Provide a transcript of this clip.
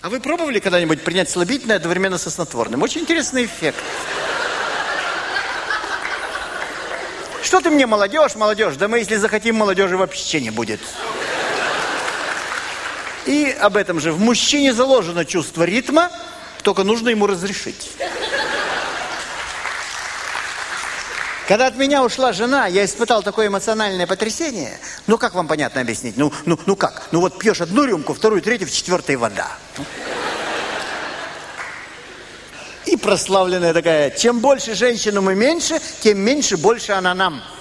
А вы пробовали когда-нибудь принять слабительное одновременно со снотворным? Очень интересный эффект. Что ты мне, молодежь? Да мы, если захотим, молодежи вообще не будет. И об этом же. В мужчине заложено чувство ритма, только нужно ему разрешить. Когда от меня ушла жена, я испытал такое эмоциональное потрясение. Ну, как вам понятно объяснить? Ну как? Ну, вот пьешь одну рюмку, вторую, третью, в четвертой вода. И прославленная такая: чем больше женщину мы меньше, тем меньше больше она нам.